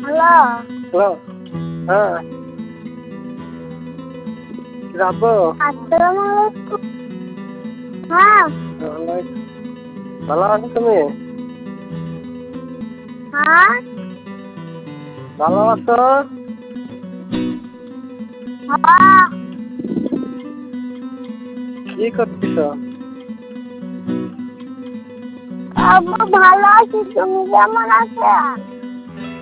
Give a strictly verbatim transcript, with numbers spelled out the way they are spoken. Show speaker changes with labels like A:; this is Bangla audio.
A: হ্যালো
B: হ্যালো হ্যাঁ যাবো
A: আসসালামু আলাইকুম। হ্যাঁ
B: ভালো আছো তুমি?
A: হ্যাঁ
B: ভালো আছো?
A: হ্যাঁ
B: কি করতেছ?
A: আমি ভালো আছি, তুমি কেমন আছো?